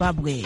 Zimbabwe.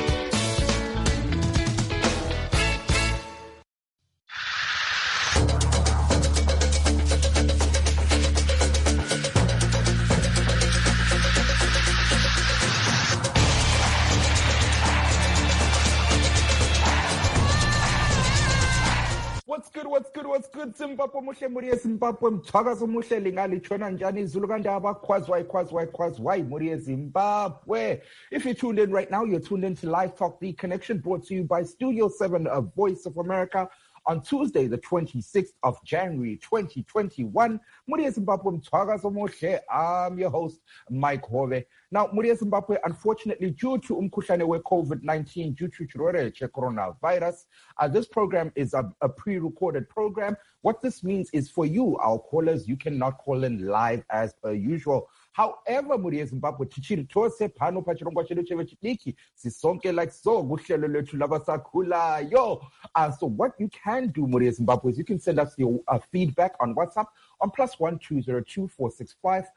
What's good, Zimbabwe muhle muri Zimbabwe mthwakazo muhle lingalitshona njani izulu kandaba khwazwayi muri Zimbabwe. If you're tuned in right now, you're tuned into Live Talk The Connection, brought to you by Studio 7 of Voice of America on Tuesday, the 26th of January, 2021. Muri Zimbabwe mthwakazo muhle. I'm your host, Mike Hove. Now, muri Zimbabwe, unfortunately, due to umkhuhlane we COVID-19, due to coronavirus, this program is a pre-recorded program. What this means is for you, our callers, you cannot call in live as per usual. However, muri Zimbabwe, tichiri tose pano pachirongwa chedu chevechidiki, sisonke like so, guhlelo lethu labasakhulayo. So what you can do, muri Zimbabwe, is you can send us your feedback on WhatsApp on +1 202 465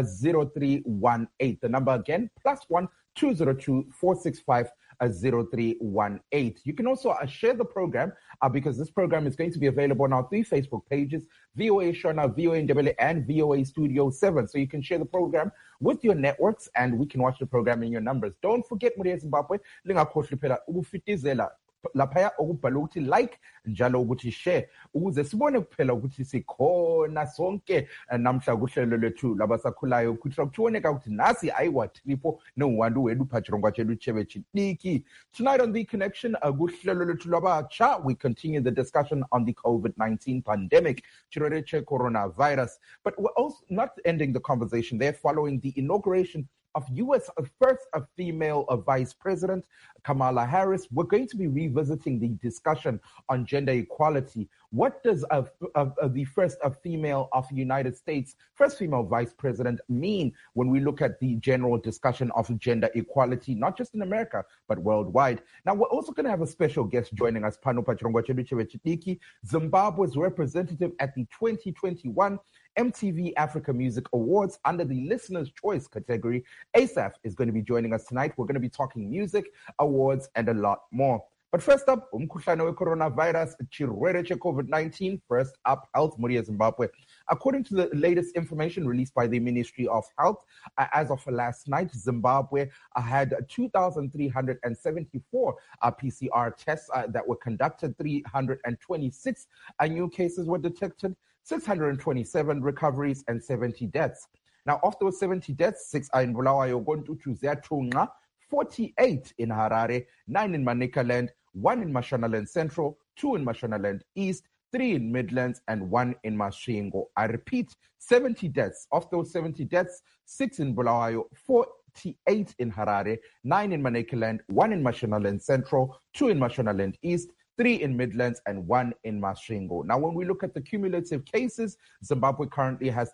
0318. The number again, +1 202 465 0318. You can also share the program because this program is going to be available on our 3 Facebook pages, VOA Shona, VOA Ndebele, and VOA Studio 7. So you can share the program with your networks and we can watch the program in your numbers. Don't forget, muri Zimbabwe, lingakhohlwa phela ukufitizela laphaya okubhala ukuthi like njalo ukuthi share ukuze sibone kuphela ukuthi sikhona sonke namhla kuhlelo lethu labasakhulayo ukuthi ukuboneka ukuthi nasi ayiwa tripo no1 wethu phachirongwa chedu chevechidiki. Tonight on The Connection, kuhlelo lethu labatsha, we continue the discussion on the COVID-19 pandemic, coronavirus. But we're also not ending the conversation there following the inauguration of U.S. first female vice president, Kamala Harris. We're going to be revisiting the discussion on gender equality. What does the first female of the United States, first female vice president mean when we look at the general discussion of gender equality, not just in America, but worldwide? Now, we're also going to have a special guest joining us, Pano Pachirongwa chedu chevechidiki, Zimbabwe's representative at the 2021 MTV Africa Music Awards under the Listener's Choice category. Asaph is going to be joining us tonight. We're going to be talking music, awards, and a lot more. But first up, umkhuhlane we coronavirus, chirwere che COVID-19. First up, health, muri Zimbabwe. According to the latest information released by the Ministry of Health, as of last night, Zimbabwe had 2,374 PCR tests that were conducted. 326 new cases were detected. 627 recoveries and 70 deaths. Now, of those 70 deaths, 6 are in Bulawayo, 48 in Harare, 9 in Manicaland, 1 in Mashonaland Central, 2 in Mashonaland East, 3 in Midlands, and 1 in Masvingo. I repeat, 70 deaths. Of those 70 deaths, 6 in Bulawayo, 48 in Harare, 9 in Manicaland, 1 in Mashonaland Central, 2 in Mashonaland East, 3 in Midlands, and 1 in Masvingo. Now, when we look at the cumulative cases, Zimbabwe currently has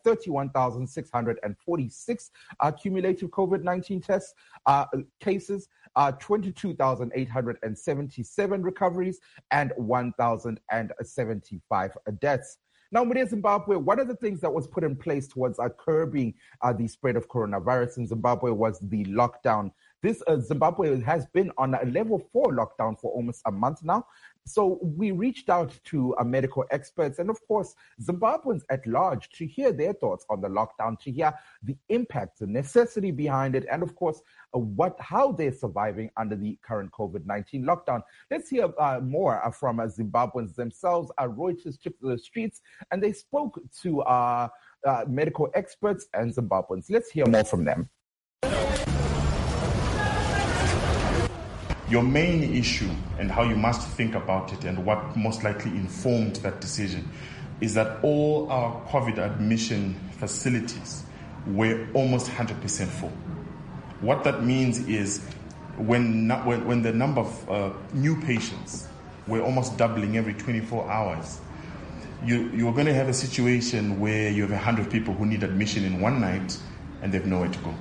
31,646 cumulative COVID-19 tests, cases, 22,877 recoveries, and 1,075 deaths. Now, muri Zimbabwe, one of the things that was put in place towards curbing the spread of coronavirus in Zimbabwe was the lockdown. This Zimbabwe has been on a level 4 lockdown for almost a month now. So we reached out to medical experts and, of course, Zimbabweans at large to hear their thoughts on the lockdown, to hear the impact, the necessity behind it, and, of course, how they're surviving under the current COVID-19 lockdown. Let's hear more from Zimbabweans themselves. Reuters took to the streets and they spoke to medical experts and Zimbabweans. Let's hear more from them. Your main issue and how you must think about it and what most likely informed that decision is that all our COVID admission facilities were almost 100% full. What that means is when the number of new patients were almost doubling every 24 hours, you're going to have a situation where you have 100 people who need admission in one night and they have nowhere to go.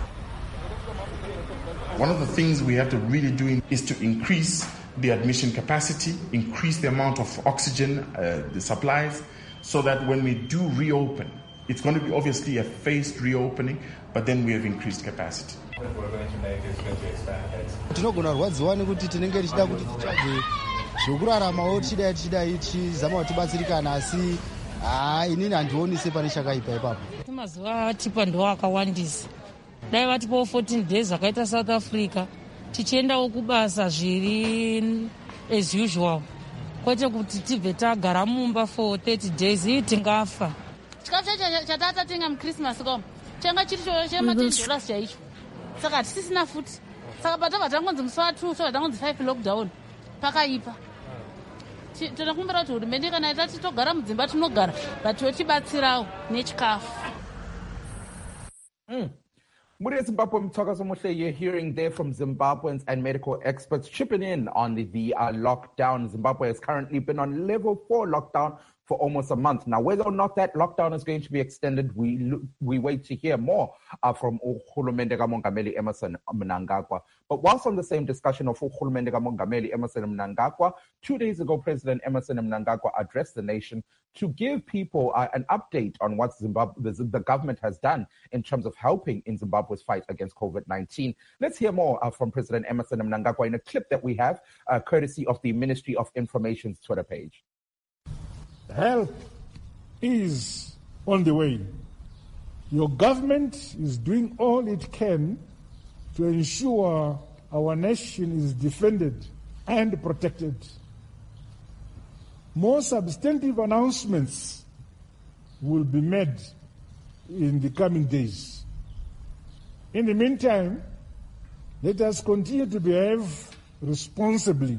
One of the things we have to really do is to increase the admission capacity, increase the amount of oxygen, the supplies, so that when we do reopen, It's going to be obviously a phased reopening, but then we have increased capacity. We're going to make is going to expand it. Tinogona kurwadziwa nekuti tinenge tichida kuti tichaje zvokuraramawo tichidai tichizama kuti tibatsirikana asi inini handioni sepane chakaipa ipapo. Mazuva atipa ndo akawandisa. Dai vatipawo 14 days akaita South Africa tichiendawo kubasa zviri as usual. Kwete kuti tibve tagara mumba for 30 days tingafa. Chikafu chatatatenga muChristmas kom changa chiri $10 chaicho. Saka tisisina futi. Saka patava tangonzi musi wa2 so tangonzi 5 lockdown pakaipa. Tinokumbira kuti hurumende kana itati togara mudzimba tinogara but yotibatsirawo nechikafu. Muri Zimbabwe Mthakazo Mohle, you're hearing there from Zimbabweans and medical experts chipping in on the lockdown. Zimbabwe has currently been on level 4 lockdown for almost a month. Now, whether or not that lockdown is going to be extended, we wait to hear more from Urhulumende kaMongameli Emmerson Mnangagwa. But whilst on the same discussion of Urhulumende kaMongameli Emmerson Mnangagwa, 2 days ago, President Emmerson Mnangagwa addressed the nation to give people an update on what the government has done in terms of helping in Zimbabwe's fight against COVID-19. Let's hear more from President Emmerson Mnangagwa in a clip that we have, courtesy of the Ministry of Information's Twitter page. Help is on the way. Your government is doing all it can to ensure our nation is defended and protected. More substantive announcements will be made in the coming days. In the meantime, let us continue to behave responsibly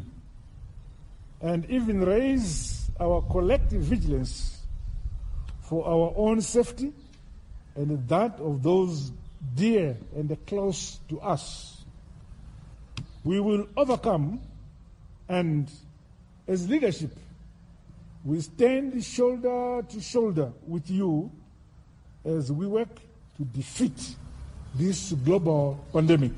and even raise our collective vigilance for our own safety and that of those dear and close to us. We will overcome, and as leadership, we stand shoulder to shoulder with you as we work to defeat this global pandemic.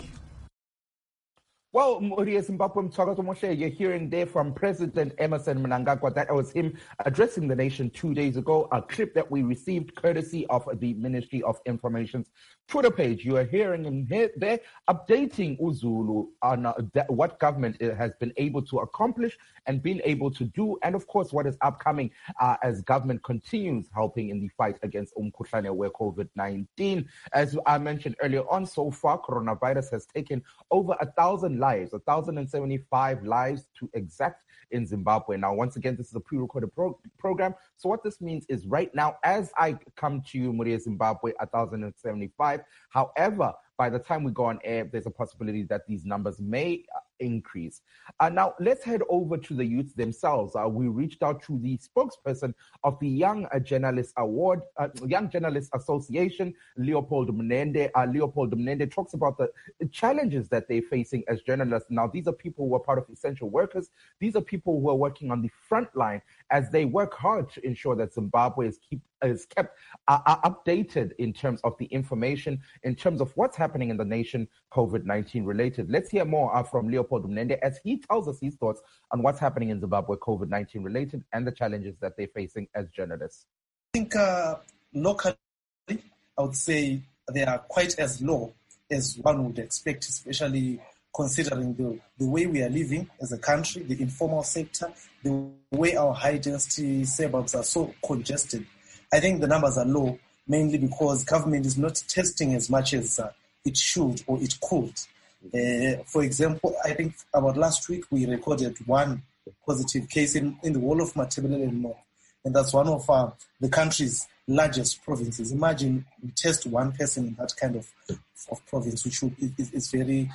Well, Zimbabwe Mthakazo Mohle, you're hearing there from President Emmerson Mnangagwa. That was him addressing the nation 2 days ago, a clip that we received courtesy of the Ministry of Information's Twitter page. You are hearing him here, there updating Uzulu on what government has been able to accomplish and been able to do, and of course what is upcoming as government continues helping in the fight against umkhuhlane where COVID-19. As I mentioned earlier on, so far coronavirus has taken over 1,000 lives, 1,075 lives to exact in Zimbabwe. Now, once again, this is a pre-recorded program. So what this means is right now, as I come to you, Muria Zimbabwe, 1,075. However, by the time we go on air, there's a possibility that these numbers may increase. Now, let's head over to the youth themselves. We reached out to the spokesperson of the Young Journalists Award, Young Journalists Association, Leopold Mnende. Leopold Mnende talks about the challenges that they're facing as journalists. Now, these are people who are part of essential workers. These are people who are working on the front line as they work hard to ensure that Zimbabwe is kept updated in terms of the information, in terms of what's happening in the nation, COVID-19 related. Let's hear more from Leopold Mnende as he tells us his thoughts on what's happening in Zimbabwe, COVID-19 related, and the challenges that they're facing as journalists. I think locally, I would say they are quite as low as one would expect, especially considering the way we are living as a country, the informal sector, the way our high-density suburbs are so congested. I think the numbers are low, mainly because government is not testing as much as it should or it could. For example, I think about last week we recorded one positive case in the whole of Matabeleland North, and that's one of the country's largest provinces. Imagine we test one person in that kind of province, which is very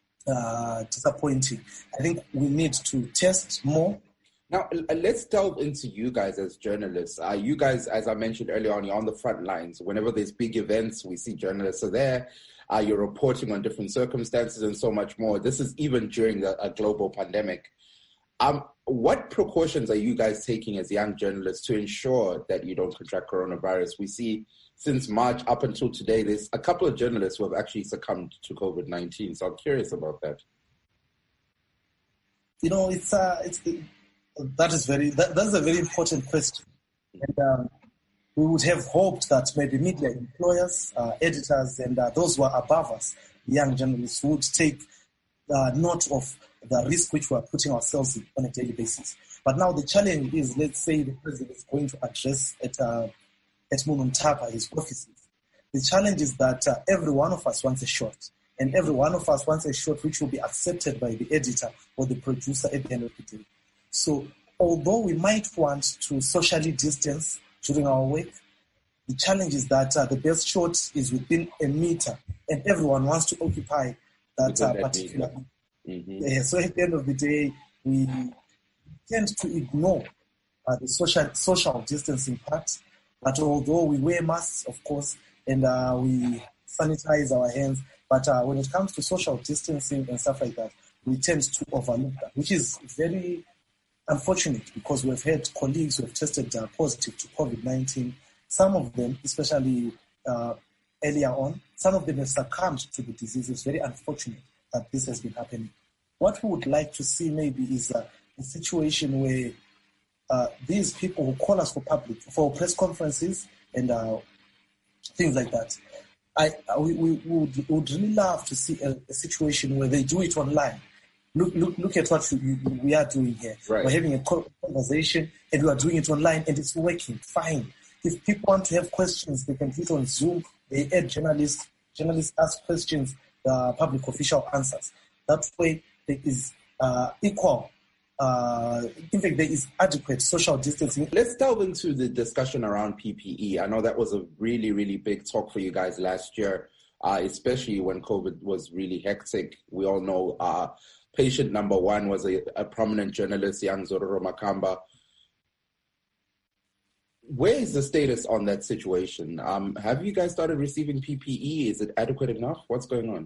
disappointing. I think we need to test more. Now, let's delve into you guys as journalists. You guys, as I mentioned earlier on, you're on the front lines. Whenever there's big events, we see journalists are there. You're reporting on different circumstances and so much more. This is even during a global pandemic. What precautions are you guys taking as young journalists to ensure that you don't contract coronavirus? We see since March up until today, there's a couple of journalists who have actually succumbed to COVID-19. So I'm curious about that. You know, that's a very important question. And we would have hoped that maybe media employers, editors, and those who are above us, young journalists, would take note of the risk which we are putting ourselves in on a daily basis. But now the challenge is, let's say the president is going to address at Mununtapa, his offices. The challenge is that every one of us wants a shot, and every one of us wants a shot which will be accepted by the editor or the producer at the end of the day. So although we might want to socially distance during our work, the challenge is that the best shot is within a meter, and everyone wants to occupy that particular. Mm-hmm. So at the end of the day, we tend to ignore the social distancing part. But although we wear masks, of course, and we sanitize our hands, but when it comes to social distancing and stuff like that, we tend to overlook that, which is very unfortunate because we've had colleagues who have tested positive to COVID-19. Some of them, especially earlier on, some of them have succumbed to the disease. It's very unfortunate that this has been happening. What we would like to see maybe is a situation where these people who call us for press conferences and things like that, we would really love to see a situation where they do it online. Look at what we are doing here. Right. We're having a conversation and we are doing it online and it's working fine. If people want to have questions, they can do it on Zoom. They add journalists ask questions, the public official answers. That way there is equal. In fact, there is adequate social distancing. Let's delve into the discussion around PPE. I know that was a really, really big talk for you guys last year, especially when COVID was really hectic. We all know patient number one was a prominent journalist, young Zororo Makamba. Where is the status on that situation? Have you guys started receiving PPE? Is it adequate enough? What's going on?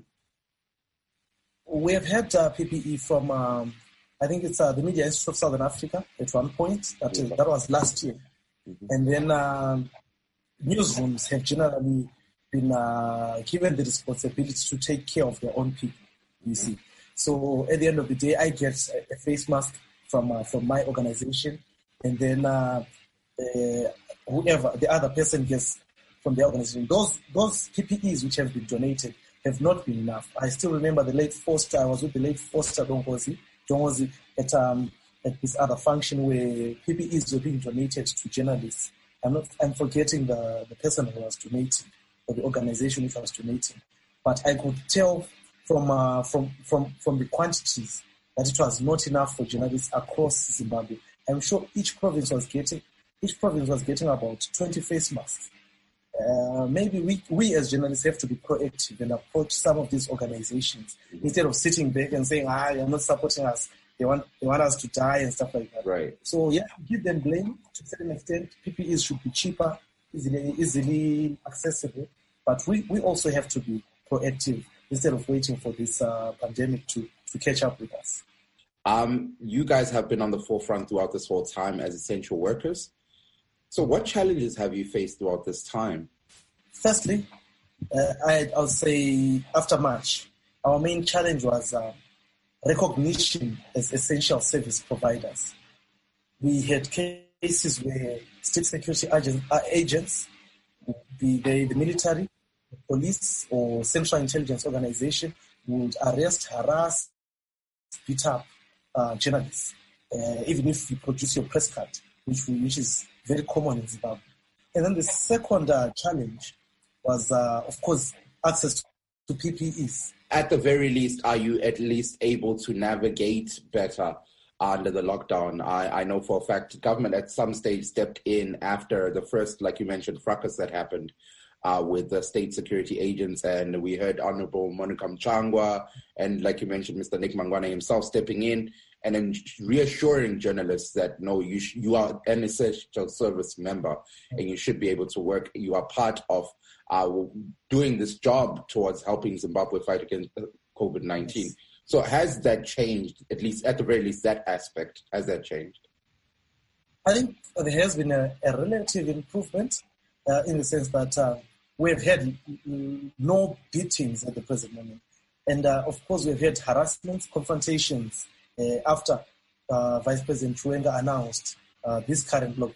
We have had PPE from, I think it's the Media Institute of Southern Africa at one point. That was last year. Mm-hmm. And then newsrooms have generally been given the responsibility to take care of their own people, you see. So at the end of the day, I get a face mask from my organization, and then whoever the other person gets from the organization. Those PPEs which have been donated have not been enough. I still remember the late Foster. I was with the late Foster Dongozi at this other function where PPEs were being donated to journalists. I'm forgetting the person who was donating or the organization which was donating, but I could tell from the quantities that it was not enough for journalists across Zimbabwe. I'm sure each province was getting about 20 face masks. Maybe we as journalists have to be proactive and approach some of these organizations instead of sitting back and saying, you're not supporting us. They want us to die and stuff like that. Right. So give them blame to a certain extent. PPEs should be cheaper, easily accessible. But we also have to be proactive instead of waiting for this pandemic to catch up with us. You guys have been on the forefront throughout this whole time as essential workers. So what challenges have you faced throughout this time? Firstly, I'll say after March, our main challenge was recognition as essential service providers. We had cases where state security agents, be they the military, the police, or central intelligence organization, would arrest, harass, beat up journalists, even if you produce your press card, which is very common in Zimbabwe. And then the second challenge was, of course, access to PPEs. At the very least, are you at least able to navigate better under the lockdown? I know for a fact government at some stage stepped in after the first, like you mentioned, fracas that happened with the state security agents, and we heard Honorable Monica Mchangwa and, like you mentioned, Mr. Nick Mangwana himself stepping in and then reassuring journalists that, no, you are an essential service member and you should be able to work. You are part of doing this job towards helping Zimbabwe fight against COVID-19. Yes. So has that changed, at the very least, that aspect? Has that changed? I think there has been a relative improvement in the sense that we've had no beatings at the present moment. And of course, we've had harassment, confrontations after Vice President Chiwenga announced this current lockdown.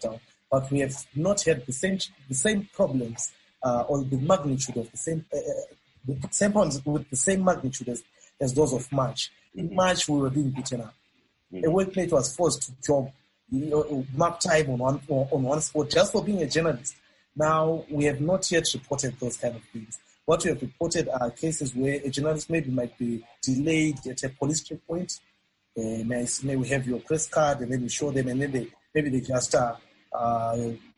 but we have not had the same problems or the magnitude of the same problems with the same magnitude as those of March. In March, we were being beaten up. A workmate was forced to job, mark time on one spot just for being a journalist. Now, we have not yet reported those kind of things. What we have reported are cases where a journalist might be delayed at a police checkpoint. May we have your press card, and then we show them, and then maybe they just how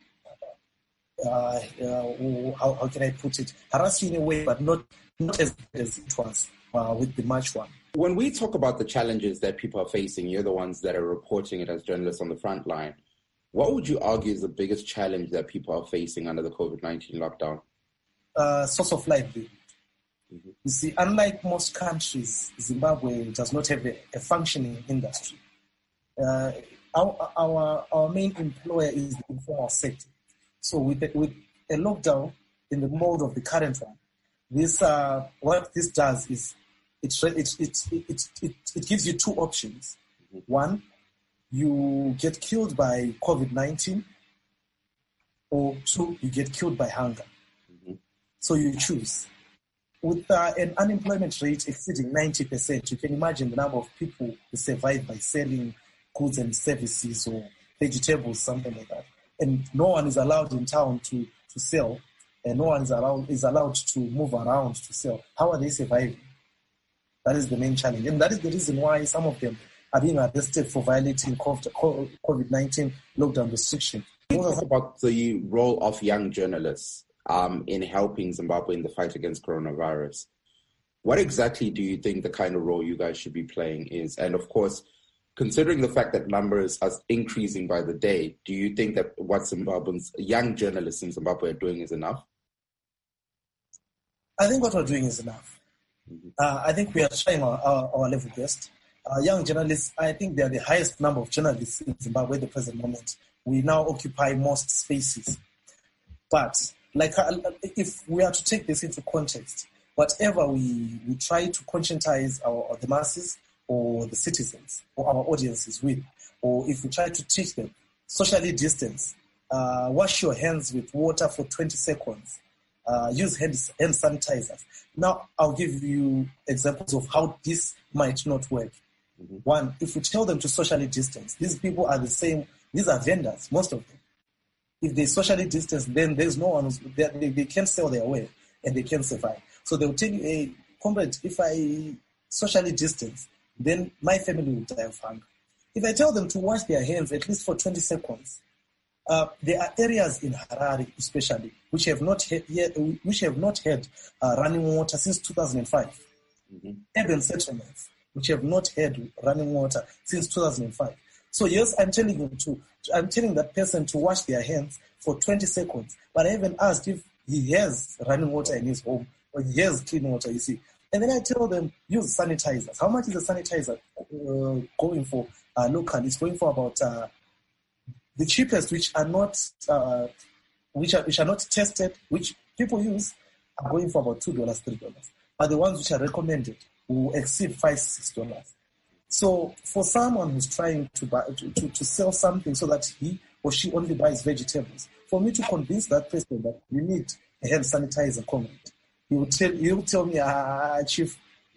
can I put it, harass you in a way, but not as bad as it was with the March one. When we talk about the challenges that people are facing, you're the ones that are reporting it as journalists on the front line. What would you argue is the biggest challenge that people are facing under the COVID-19 lockdown? Source of livelihood. You see, unlike most countries, Zimbabwe does not have a functioning industry. Our main employer is the informal sector. So with a lockdown in the mode of the current one, what this does is it gives you two options. One, you get killed by COVID-19, or two, you get killed by hunger. So you choose. With an unemployment rate exceeding 90%, you can imagine the number of people who survive by selling goods and services or vegetables, something like that. And no one is allowed in town to sell, and no one is allowed to move around to sell. How are they surviving? That is the main challenge. And that is the reason why some of them are being arrested for violating COVID-19 lockdown restrictions. Talk about the role of young journalists in helping Zimbabwe in the fight against coronavirus. What exactly do you think the kind of role you guys should be playing is? And of course, considering the fact that numbers are increasing by the day, do you think that what Zimbabweans, young journalists in Zimbabwe are doing is enough? I think what we're doing is enough. I think we are trying our level best. Young journalists, I think they are the highest number of journalists in Zimbabwe at the present moment. We now occupy most spaces. But if we are to take this into context, whatever we try to conscientize the masses or the citizens or our audiences with, or if we try to teach them, socially distance, wash your hands with water for 20 seconds, use hand sanitizers. Now, I'll give you examples of how this might not work. One, if we tell them to socially distance, these people are the same, these are vendors, most of them. If they socially distance, then there's no one, they can't sell their way and they can't survive. So they'll tell you, hey, comrade, if I socially distance, then my family will die of hunger. If I tell them to wash their hands at least for 20 seconds, there are areas in Harare especially which have not had running water since 2005. Urban settlements which have not had running water since 2005. So yes, I'm telling that person to wash their hands for 20 seconds, but I haven't asked if he has running water in his home or he has clean water, you see. And then I tell them, use sanitizers. How much is a sanitizer going for locally? It's going for about the cheapest, which are not tested, which people use, are going for about $2, $3. But the ones which are recommended will exceed $5, $6. So for someone who's trying to sell something so that he or she only buys vegetables, for me to convince that person that you need a hand sanitizer comment, he will tell me, Chief,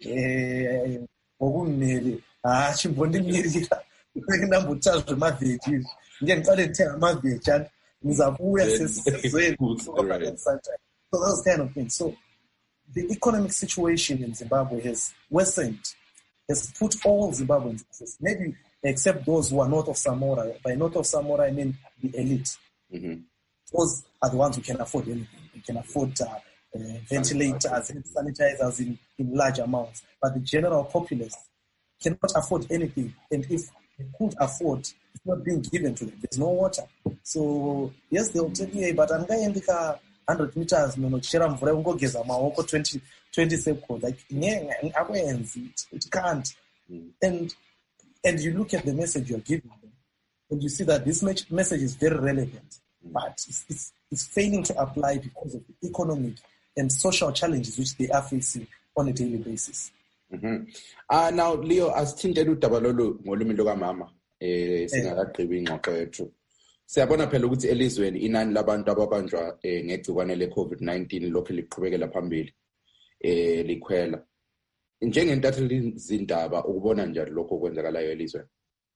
so those kind of things. So the economic situation in Zimbabwe has worsened, has put all Zimbabweans, maybe except those who are north of Samora. By north of Samora, I mean the elite. Those are the ones who can afford anything. They can afford ventilators and sanitizers in large amounts. But the general populace cannot afford anything. And if they could afford, it's not being given to them. There's no water. So, yes, they'll tell you, hey, but I'm going to 100 meters, no, chera mvura ungogeza maoko 20 seconds. Like, it can't. And you look at the message you're giving them, and you see that this message is very relevant, but it's failing to apply because of the economic and social challenges which they are facing on a daily basis. Now, Leo, as Tindelu Tabalolo, Molumi Logamama, singakagqibi ingxoxo yethu. Siyabona phela ukuthi elizweni inani labantu ababanjwa ngegciwane le-COVID-19 lokhu liqhubekela phambili likhwela. Njengentatheli zindaba ukubona njani lokho okwenzakalayo elizweni?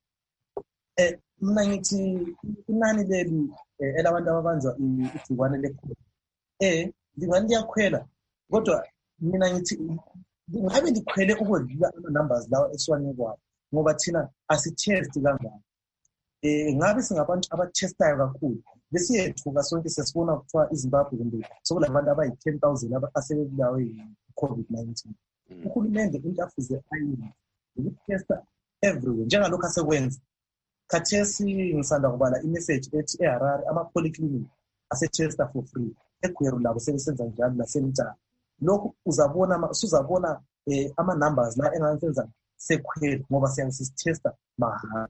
Mina ngithi inani leli elabantu ababanjwa igciwane le-COVID ngingani liyakhwela, kodwa mina ngithi ngabe likhwele ukwedlula ama-numbers lawa esiwanikwayo, ngoba thina asithesti kangako. Ngabe singabantu abathestayo kakhulu, besiyethuka sonke sesibona kuthiwa iZimbabwe kumbe sokulabantu abayi-10,000 asebebulawe yi-COVID-19. Uhulumende into afuze ayenze ukuthesta everywhere njengalokhu asekwenza. Khathesi ngisanda kubala imessage ethi eHarare ama-polyclinic asethesta for free, eGweru labo sebesenza njalo naseMtshana. Lokhu usuzabona ama-numbers la engasenza sekhwela ngoba siyasithesta mahhala.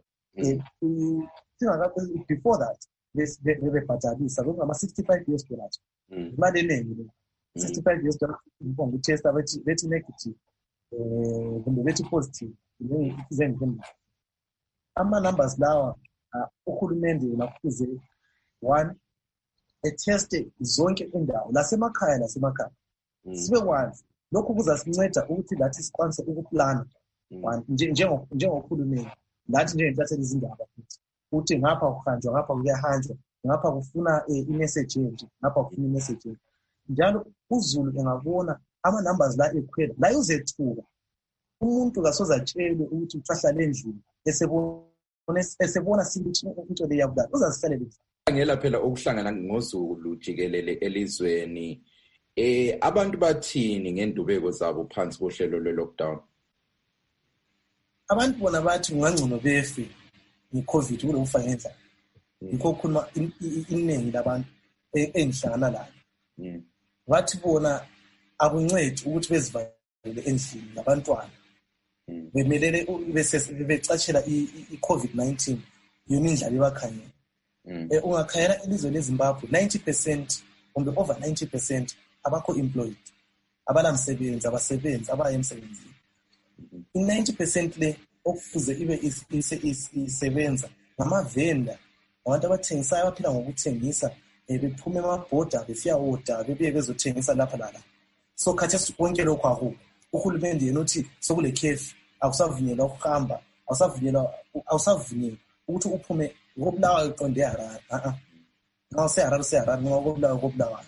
Before that bebebhatalisa lokungama-$65 imali eningi le. $65 ngokutesta bethi negative kumbe bethi positive ama-numbers lawa uhulumende nakufuze one etheste zonke indawo lasemakhaya sibekwazi lokhu kuzasinceda ukuthi lathi sikwanise ukuplana njengohulumende lathi njengentatheli izindaba futhi ngapha kuhanjwa ngapha kuyahanjwa ngapha kufuna imessage enje ngapha kufuna imessage enje njalo uZulu engabona ama-numbers la ekhwela la uzethuka umuntu kasoze atshele ukuthi uhlala endlini esebona sithi into le yakudala uzazihlalela ngela phela okuhlangana ngoZulu jikelele elizweni abantu bathini ngendubeko zabo phansi kohlelo lwe-lockdown? Abantu bona bathi ungangcono befe ngeCovid kulo ufa ngendlela. Yikho khuluma iningi labantu engihlangana labo. Bathi bona akuncedi ukuthi bezivalele endlini labantwana. Bemelele becatshela i-COVID-19 yona indlala ebakhanyela. Ungakhayela ilizwe leZimbabwe 90% kumbe over 90% abakho employed, abalamsebenzi, abasebenzi abaya emsebenzini. I-90% le okufuze ibe isebenza ngamavenda, abantu abathengisayo abaphila ngokuthengisa bephuma emabhoda befika order bebuye bezothengisa lapha lala. So khathesi konke lokho akho uhulumende yena uthi sokule curfew, akusavunyelwa ukuhamba, awusavunyelwa ukuthi uphume ngobulawa iqonde eHarare. Ngawo seHarare ngobulawa.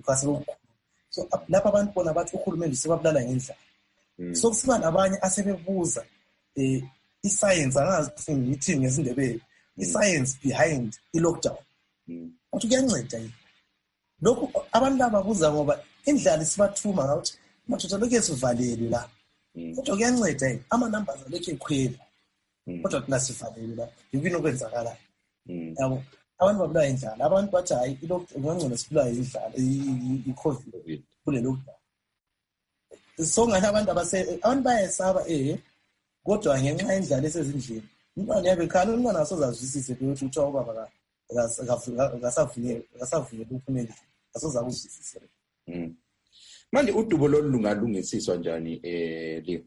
So lapha abantu bona bathi uhulumende sebabulala ngendlela. So kusiba nabanye asebebuza i-science angazi ngithi ngesindebele i-science behind i-lockdown. Ukuthi kuyanceda yini? Lokhu abantu laba babuza ngoba indlala isibathuma ngathi mathotha lokho sivalele la. Kodwa kuyanceda yini? Ama-numbers alekho ekhwela. Kodwa thina sivalele la. Yini okwenzakala? Yabo abantu babulawa indlala. Abantu bathi hayi ngangcono sibulawa indlala i-COVID kule lockdown. So ngathi abantu bayesaba kodwa ngenxa yendlala esezindlini umntwana yabekhala umntwana asozazwisise ukuthi uthiwa ubaba akasavunyelwa uphumele asozakuzwisise. Manje udubo lolu lungalungisiswa njani Leo?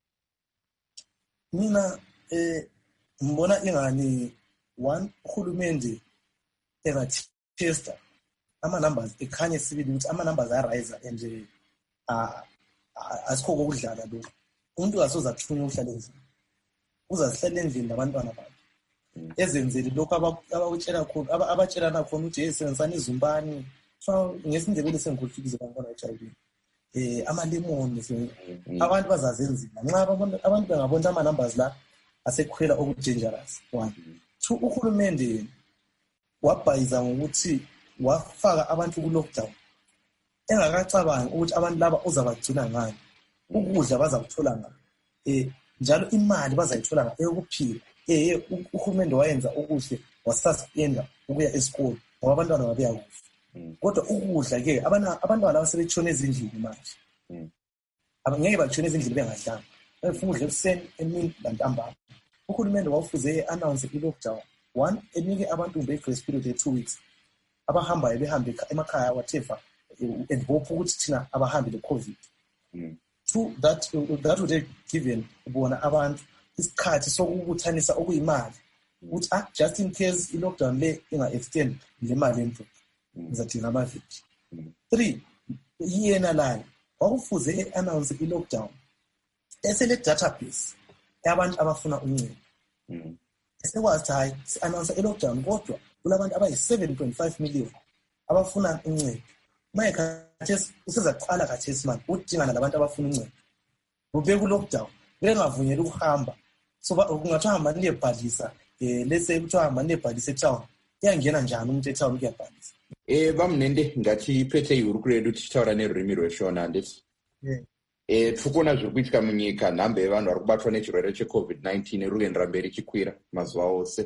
Mina ngibona ingani one uhulumende engathesta ama-numbers ekhanye sibili ukuthi ama-numbers ayariser and asikho kokudlala lokhu. Umuntu asoze athunywe uhlala endlini. Uzazihlala endlini nabantwana bakhe. Ezenzele lokhu abakutshela khona abatshelana khona ukuthi yesenzani izumbani. So ngesindebele sengikhulikize abantwana HIV. Ama-lemon abantu bazazenzela. Nxa abantu bengabona ama-numbers la asekhwela oku-dangerous. One. Two, uhulumende wabhayiza ngokuthi wafaka abantu ku-lockdown. Engakacabangi ukuthi abantu laba uzabagcina ngani. Ukudla bazakuthola ngani. Njalo imali bazayithola ngani yokuphila. Uhulumende wayenza okuhle wasuspenda ukuya esikole ngoba abantwana babeya kufa. Kodwa ukudla ke abantwana abasebetshona ezindlini manje. Ngeke batshone ezindlini bengadlanga. Befuna ukudla ekuseni, emini nantambama. Uhulumende wawufuze announce i-lockdown. One, enike abantu be-grace period 2 weeks. Abahambayo behambe emakhaya whatever and hope ukuthi thina abahambi le-COVID. Two, that would have given bona abantu isikhathi sokubuthanisa okuyimali ukuthi just in case i-lockdown le inga-extend le mali yemvula ngizadinga amaveji. 3, yena layo kwakufuze e-announce i-lockdown esele database yabantu abafuna uncedo. Esekwazi ukuthi hayi si-announce i-lockdown kodwa kulabantu abayi-7.5 million abafuna uncedo. Maye khathesi usezaqala khathesi manje udingana labantu abafuna uncedo. Ubeke ku-lockdown bengavunyeli ukuhamba. So kungathiwa hamba niyebhalisa let's say kuthiwa hamba niyebhalisa etown. Iyangena njani umuntu etown ukuyabhalisa? Vamnende ngati ipete iHurukuru tichitaura nerurimi rweshona handiti. Tikona zviri kuitika munyika, nhamba yevanhu vari kubatwa nechirwere cheCovid-19 irikuendera mberi ichikwira mazuva ose.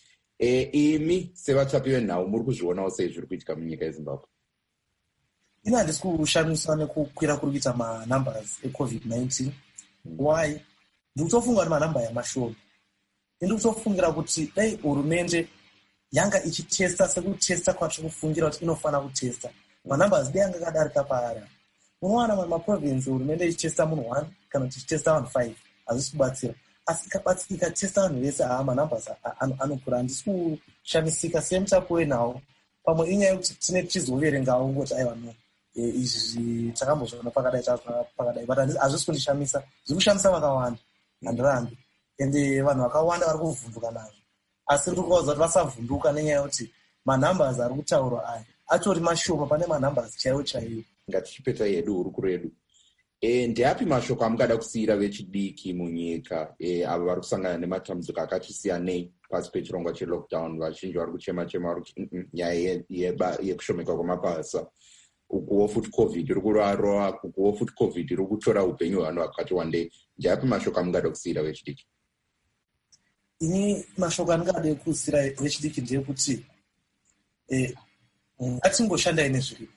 Imi sevatapi venhau muri kuzvionawo sei zviri kuitika munyika yeZimbabwe? Ina handisi kushamiswa nekukwira kuri kuita manumbers eCovid-19. Why? Ndiri kutofunga kuti manhamba yamashoma. Ndiri kutofungira kuti dai hurumende yanga ichitesta sekutesta kwatiri kufungira kuti inofana kutesta. Manumbers dai yanga akadarika paari. Unowana maprovinsi hurumende ichitesta munhu 1 kana tichitesta vanhu 5 hazvisi kubatsira. Asi ikatesta vanhu vese manumbers anokura. Handisi kushamisika semutapu wenhau. Pamwe inyaya yekuti tine tichizoverengawo ngoti aiwa no izvi takambozviona pakadai but hazvisi kundishamisa. Zviri kushamisa vakawanda handirambi ende vanhu vakawanda vari kuvhunduka nazvo. Asi ndiri kuvaudza kuti vasavhunduka nenyaya yekuti manumbers ari kutaurwa aya atori mashoma pane manumbers chaiwo chaiwo. Ngatichipeta yedu Hurukuru yedu. Ndeapi mashoko amungada kusiyira vechidiki munyika avo vari kusangana nematambudziko akati siyanei pasi pechirongwa chelockdown? Vazhinji vari kuchema vari kuti nyaya yekushomeka kwamabasa, ukuwo futi covid iri kurarwa, ukuwo futi covid iri kutora upenyu hwevanhu vakati wandei. Ndeapi mashoko amungada kusiyira vechidiki? Ini mashoko andingade kusiyira vechidiki ndeyekuti ngatingoshandai nezviripo.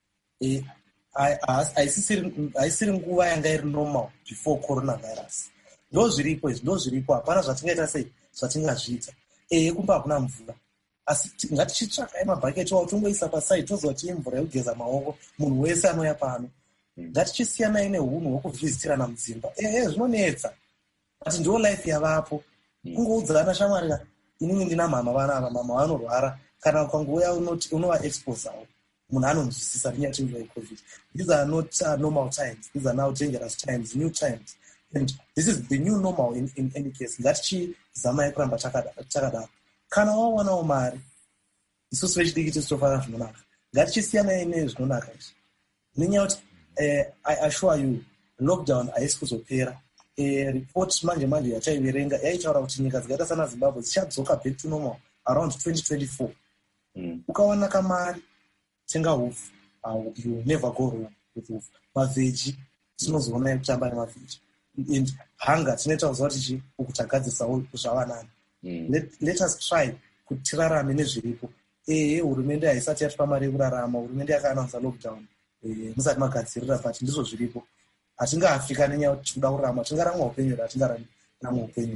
Haisiri nguva yanga iri normal before coronavirus. Ndozviripo izvi, ndozviripo. Hapana zvatingaita sei zvatingazviita. Kumba hakuna mvura. Asi ngatichitsvakai mabhaketi awo tongoisa pasai toziva kuti imvura yekugeza maoko munhu wese anouya pano. Ngatichisiyanai neunhu hwekuvhizitirana mudzimba. Zvinonetsa. But ndo life yavapo. Kungoudzana shamwari, inini ndina mama vanava, mama vanorwara. Kana ukangouya unova expose awo. Munhu anonzwisisa rinyati nguva yeCovid. These are not normal times. These are now dangerous times, new times. And this is the new normal in any case. Ngatichizamai kuramba takadaro. Kana wawanawo mari, isusu vechidiki tisitofara zvinonaka. Ngatichisiyanai nezvinonaka izvi. Nenyaya kuti I assure you, lockdown haisi kuzopera. Report manje yataiverenga yaitaura kuti nyika dzakaita sana Zimbabwe dzichadzoka back to normal around 2024. Ukawana kamari tenga hufu, you will never go wrong with hufu. Maveji tinozoona kutamba nemaveji. And hunger tinoita kuziva kuti ukutagadzisawo zvavanani. Let us try kuti tirarame nezviripo. Hurumende haisati yatipa mari yekurarama, hurumende yakaannounce lockdown musati magadzirira, but ndizvo zviripo. Hatingaafika nenyaya kuti tikuda kurarama, tingararama upenyu here, hatingararama upenyu.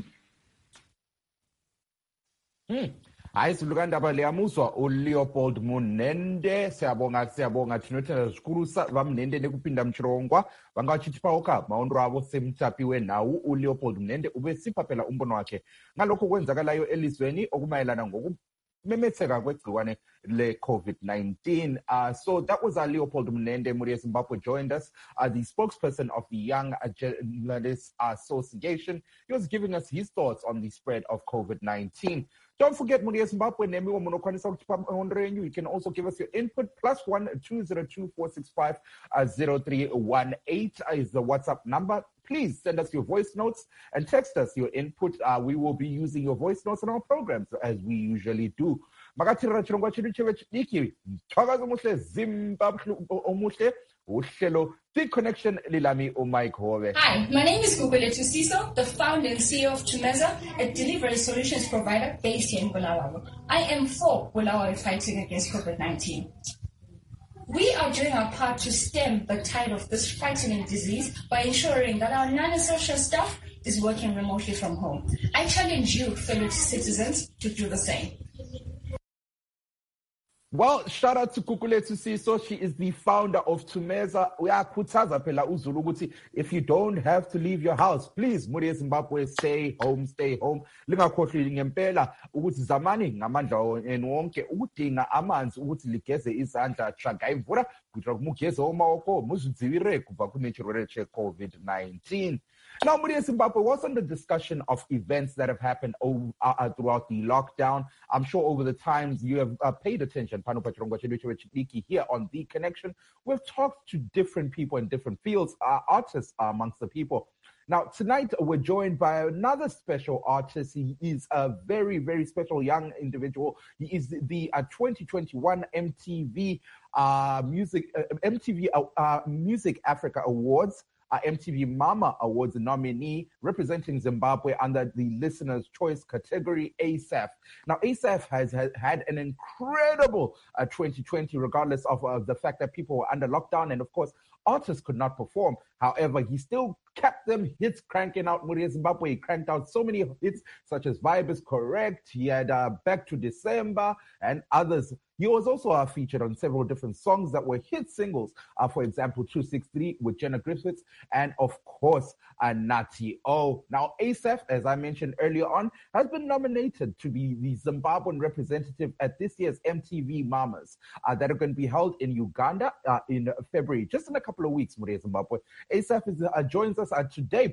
Hayi ndaba liyamuzwa uLeopold Munende. Siyabonga tinotenda zvikuru vamunende nekupinda muchirongwa. Vanga vachitipawo maondro avo semutapi wenhau uLeopold Munende ubesipa phela umbono wakhe ngalokho kwenzakalayo elizweni okumayelana ngokumemetheka kwegciwane le-COVID-19. So that was Leopold Munende. Muri Zimbabwe joined us, the spokesperson of the Young Journalists Association. He was giving us his thoughts on the spread of COVID-19. Don't forget, Muri Zimbabwe, you can also give us your input. +1 202 465 0318 is the WhatsApp number. Please send us your voice notes and text us your input. We will be using your voice notes in our programs as we usually do. Makatirira chirongwa chedu chevechidiki mthwakazi omuhle Zimbabwe omuhle uhlelo Big Connection lilami uMike Hove. Hi, my name is Gugulethu Siso, the founder and CEO of Tumeza, a delivery solutions provider based here in Bulawayo. I am for Bulawayo fighting against COVID-19. We are doing our part to stem the tide of this frightening disease by ensuring that our non-essential staff is working remotely from home. I challenge you, fellow citizens, to do the same. Well, shout out to Kukulethu Siso. She is the founder of Tumeza. Uyakhuthaza phela uZulu ukuthi if you don't have to leave your house, please, Muri Zimbabwe, stay home. Lingakhohlwi ngempela ukuthi zamani ngamandla enu wonke ukudinga amanzi ukuthi ligeze izandla hlangayivula kuthi kumugeze omawoko muzidziwire kubva kunechirwere che-COVID-19. Now, Muri Zimbabwe was on the discussion of events that have happened throughout the lockdown. I'm sure over the times you have paid attention. Here on The Connection, we've talked to different people in different fields. Artists are amongst the people. Now, tonight we're joined by another special artist. He is a very, very special young individual. He is the 2021 MTV Music Africa Awards. MTV Mama Awards nominee, representing Zimbabwe under the Listener's Choice category, ASAF. Now, ASAF has had an incredible 2020, regardless of the fact that people were under lockdown, and of course, artists could not perform. However, he still kept them hits cranking out. Muri Zimbabwe, he cranked out so many hits, such as Vibe is Correct. He had Back to December and others. He was also featured on several different songs that were hit singles. For example, 263 with Jenna Griffiths, and of course, Nati O. Now, ASAF, as I mentioned earlier on, has been nominated to be the Zimbabwean representative at this year's MTV Mamas that are going to be held in Uganda in February, just in a couple of weeks. Muri Zimbabwe. ASAF joins us today,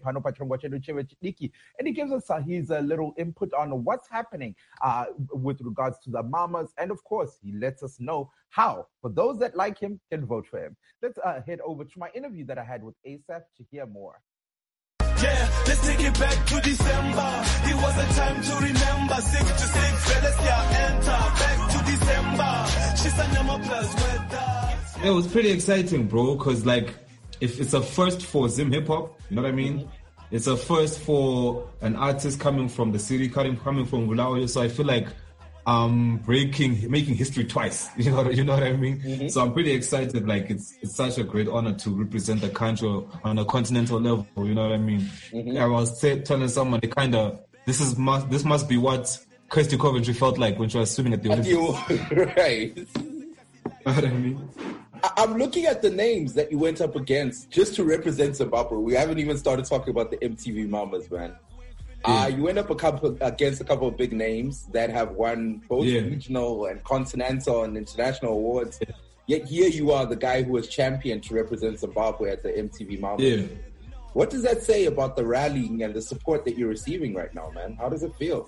and he gives us his little input on what's happening with regards to the Mamas, and of course, he lets us know how, for those that like him, can vote for him. Let's head over to my interview that I had with ASAF to hear more. Yeah, let's take it back to December. It was a time to remember. 6 to 6, let's enter. Back to December. She's a number plus with It was pretty exciting, bro, because like, if it's a first for Zim Hip Hop, you know what I mean? Mm-hmm. It's a first for an artist coming from the city, coming from Bulawayo. So I feel like making history twice. You know what I mean? Mm-hmm. So I'm pretty excited. Like it's such a great honor to represent the country on a continental level. You know what I mean? Mm-hmm. I was telling someone, this must be what Kirsty Coventry felt like when she was swimming at the Olympics. Right. You know what I mean? I'm looking at the names that you went up against just to represent Zimbabwe. We haven't even started talking about the MTV Mamas, man. You went up against a couple of big names that have won both regional and continental and international awards. Yet here you are, the guy who was championed to represent Zimbabwe at the MTV Mamas. Yeah. What does that say about the rallying and the support that you're receiving right now, man? How does it feel?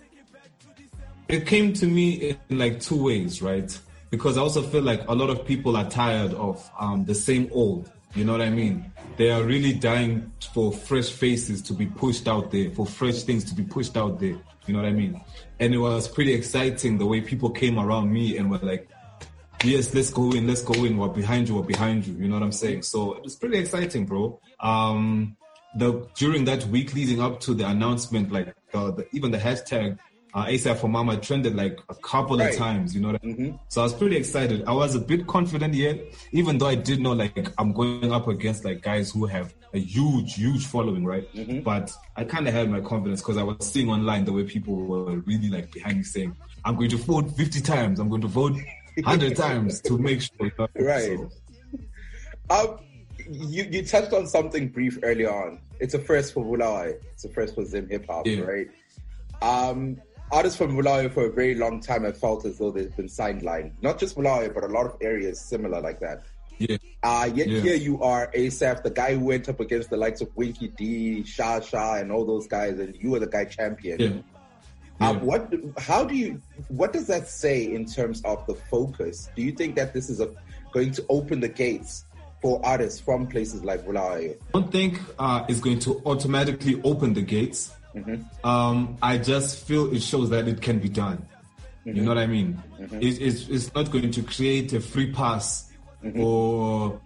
It came to me in like two ways, right? Because I also feel like a lot of people are tired of the same old. You know what I mean? They are really dying for fresh faces to be pushed out there, for fresh things to be pushed out there. You know what I mean? And it was pretty exciting the way people came around me and were like, yes, let's go in. We're behind you. You know what I'm saying? So it was pretty exciting, bro. During that week leading up to the announcement, like even the hashtag ASAP for Mama trended like a couple of times, you know what I mean? Mm-hmm. So I was pretty excited. I was a bit confident yet, even though I did know like I'm going up against like guys who have a huge following, right? Mm-hmm. But I kind of had my confidence because I was seeing online the way people were really like behind me saying, I'm going to vote 50 times, I'm going to vote 100 times to make sure. Right. So. You touched on something brief earlier on. It's a first for Bulawayo. It's a first for Zim Hip Hop, right? Artists from Bulawayo for a very long time have felt as though they've been sidelined. Not just Bulawayo, but a lot of areas similar like that. Yeah. Here you are, ASAP, the guy who went up against the likes of Winky D, Shah, and all those guys, and you were the guy champion. Yeah. What does that say in terms of the focus? Do you think that this is going to open the gates for artists from places like Bulawayo? I don't think it's going to automatically open the gates. Mm-hmm. I just feel it shows that it can be done. Mm-hmm. You know what I mean? Mm-hmm. It's not going to create a free pass or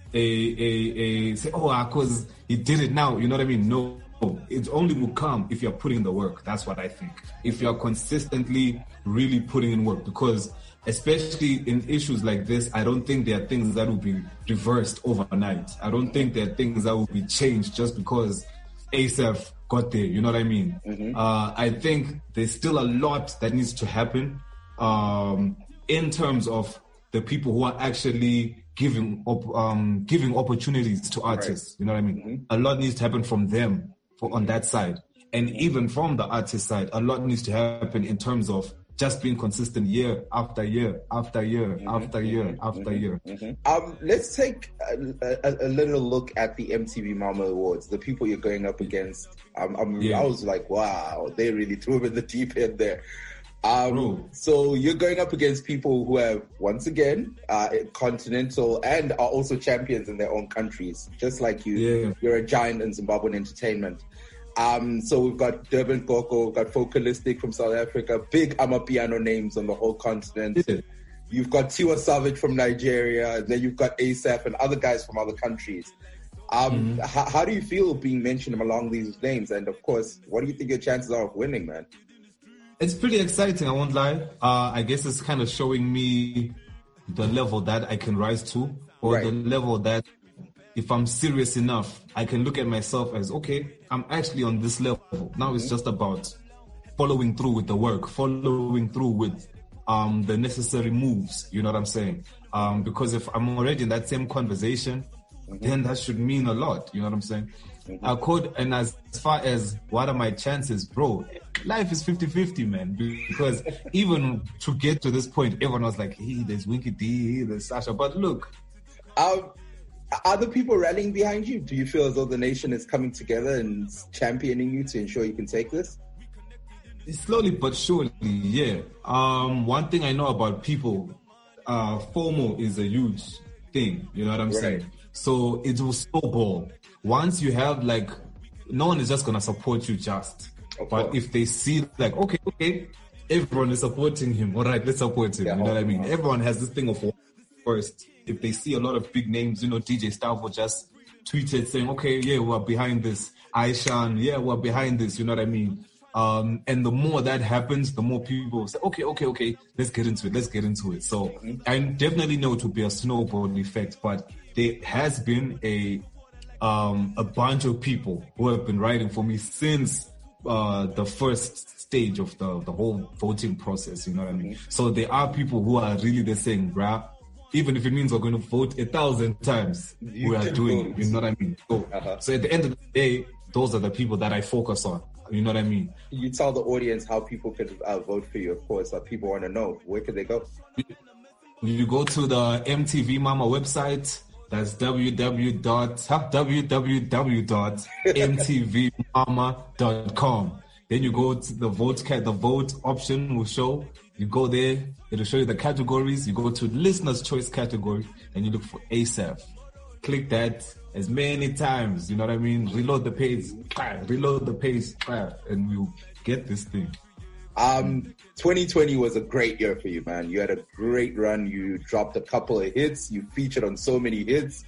a say, because he did it now. You know what I mean? No, it only will come if you're putting in the work. That's what I think. If you're consistently really putting in work, because especially in issues like this, I don't think there are things that will be reversed overnight. I don't think there are things that will be changed just because ASAP got there, you know what I mean? Mm-hmm. I think there's still a lot that needs to happen in terms of the people who are actually giving opportunities to artists. Right. You know what I mean? A lot needs to happen from them on that side. And even from the artist side, a lot needs to happen in terms of just being consistent year after year after year after year after year. Let's take a little look at the MTV Mama Awards, the people you're going up against. I was like, wow, they really threw them in the deep end there. So you're going up against people who have, once again, continental and are also champions in their own countries, just like you. Yeah. You're a giant in Zimbabwean entertainment. So we've got Durban Koko, we've got Focalistic from South Africa, big Amapiano names on the whole continent. Yeah. You've got Tiwa Savage from Nigeria, and then you've got ASAP and other guys from other countries. How do you feel being mentioned along these names? And of course, what do you think your chances are of winning, man? It's pretty exciting, I won't lie. I guess it's kind of showing me the level that I can rise to, or the level that if I'm serious enough, I can look at myself as, okay, I'm actually on this level. Now it's just about following through with the work, following through with the necessary moves, you know what I'm saying? Because if I'm already in that same conversation, then that should mean a lot, you know what I'm saying? And as far as what are my chances, bro, life is 50-50, man. Because even to get to this point, everyone was like, hey, there's Winky D, there's Sasha. But look, are the people rallying behind you? Do you feel as though the nation is coming together and championing you to ensure you can take this? Slowly but surely, yeah. One thing I know about people, FOMO is a huge thing. You know what I'm saying? So it will snowball. Once you have, like, no one is just going to support you just. But if they see, like, okay, everyone is supporting him. All right, let's support him. You know what I mean? Everyone has this thing of first. If they see a lot of big names, you know, DJ Stavo just tweeted saying, okay, yeah, we're behind this. Aishan, yeah, we're behind this. You know what I mean? And the more that happens, the more people say, okay, let's get into it. So I definitely know it will be a snowball effect, but there has been a bunch of people who have been writing for me since the first stage of the whole voting process. You know what I mean? So there are people who are really saying, bruh, even if it means we're going to vote 1,000 times, we are doing it. You know what I mean? So at the end of the day, those are the people that I focus on. You know what I mean? You tell the audience how people could vote for you, of course. People want to know. Where can they go? You go to the MTV Mama website. That's www.mtvmama.com. Then you go to the vote option will show. You go there, it'll show you the categories. You go to listener's choice category and you look for ASAP. Click that as many times, you know what I mean? Reload the page, and we'll get this thing. 2020 was a great year for you, man. You had a great run. You dropped a couple of hits. You featured on so many hits.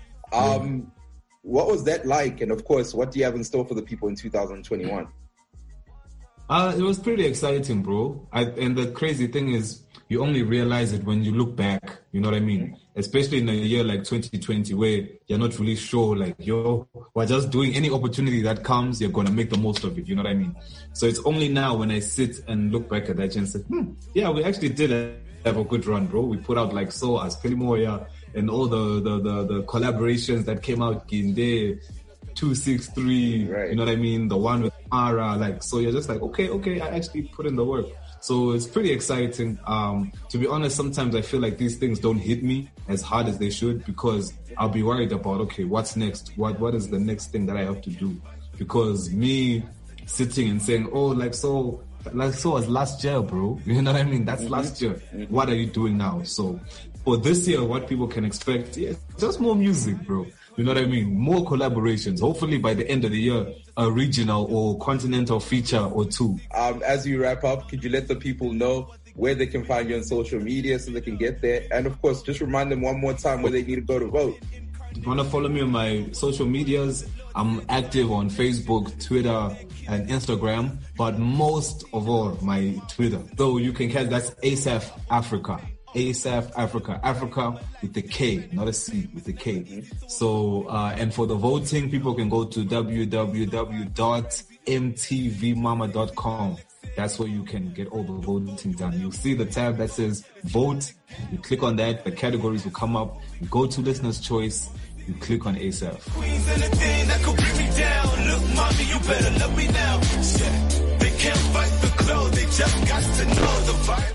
What was that like? And of course, what do you have in store for the people in 2021? It was pretty exciting, bro. And the crazy thing is, you only realize it when you look back. You know what I mean? Especially in a year like 2020, where you're not really sure, like, we're just doing any opportunity that comes, you're going to make the most of it. You know what I mean? So it's only now when I sit and look back at that and say, yeah, we actually did have a good run, bro. We put out like So as Pelimoya and all the collaborations that came out in there. 263, you know what I mean? The one with Mara, like, so you're just like, okay, I actually put in the work. So it's pretty exciting. To be honest, sometimes I feel like these things don't hit me as hard as they should, because I'll be worried about, okay, what's next? What is the next thing that I have to do? Because me sitting and saying, so was last year, bro. You know what I mean? That's last year. What are you doing now? So for this year, what people can expect, just more music, bro. You know what I mean? More collaborations. Hopefully by the end of the year, a regional or continental feature or two. As we wrap up, could you let the people know where they can find you on social media so they can get there? And of course, just remind them one more time where they need to go to vote. If you want to follow me on my social medias, I'm active on Facebook, Twitter, and Instagram, but most of all, my Twitter. So you can catch, that's ASAP Africa. ASAP Africa. Africa with the K, not a C, with the K. So, and for the voting, people can go to www.mtvmama.com that's where you can get all the voting done. You'll see the tab that says vote. You click on that, the categories will come up. You go to listener's choice. You click on ASAP. Queens anything that could bring me down. Look, mommy, you better love me now. Yeah, they can't fight the glow. They just got to know the vibe.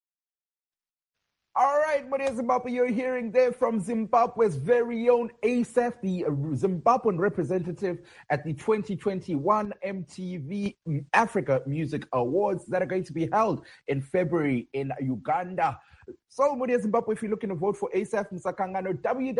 All right, Maria Zimbabwe, you're hearing there from Zimbabwe's very own ASAP, the Zimbabwean representative at the 2021 MTV Africa Music Awards that are going to be held in February in Uganda. So, Maria Zimbabwe, if you're looking to vote for ASAP Msakangano,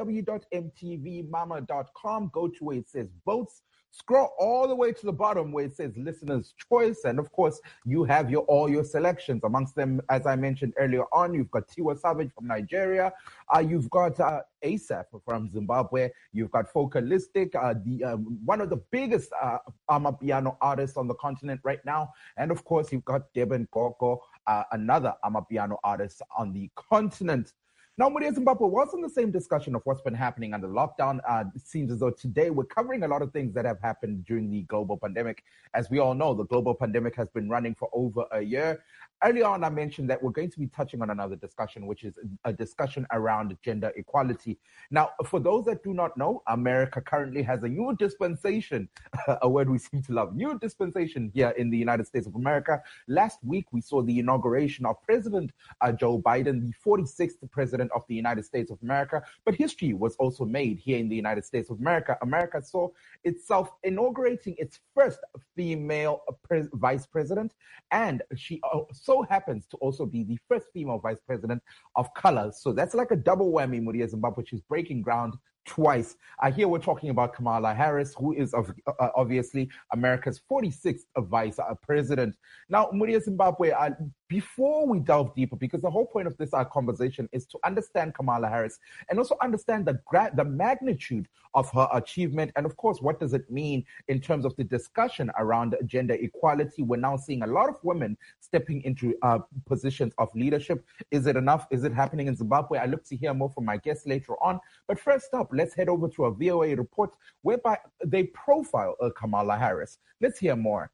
www.mtvmama.com, go to where it says votes. Scroll all the way to the bottom where it says listener's choice. And of course, you have all your selections. Amongst them, as I mentioned earlier on, you've got Tiwa Savage from Nigeria. You've got ASAP from Zimbabwe. You've got Focalistic, one of the biggest amapiano artists on the continent right now. And of course, you've got Deben Koko, another amapiano artist on the continent. Now, Maria Zimbabwe was in the same discussion of what's been happening under lockdown. It seems as though today we're covering a lot of things that have happened during the global pandemic. As we all know, the global pandemic has been running for over a year. Earlier on, I mentioned that we're going to be touching on another discussion, which is a discussion around gender equality. Now, for those that do not know, America currently has a new dispensation, a word we seem to love, new dispensation here in the United States of America. Last week, we saw the inauguration of President Joe Biden, the 46th president of the United States of America. But history was also made here in the United States of America. America saw itself inaugurating its first female vice president, and she so happens to also be the first female vice president of color. So that's like a double whammy, Maria Zimbabwe. She's breaking ground twice. Here we're talking about Kamala Harris, who is obviously America's 46th vice president. Now, Maria Zimbabwe, before we delve deeper, because the whole point of this conversation is to understand Kamala Harris and also understand the magnitude of her achievement. And of course, what does it mean in terms of the discussion around gender equality? We're now seeing a lot of women stepping into positions of leadership. Is it enough? Is it happening in Zimbabwe? I look to hear more from my guests later on. But first up, let's head over to a VOA report whereby they profile Kamala Harris. Let's hear more.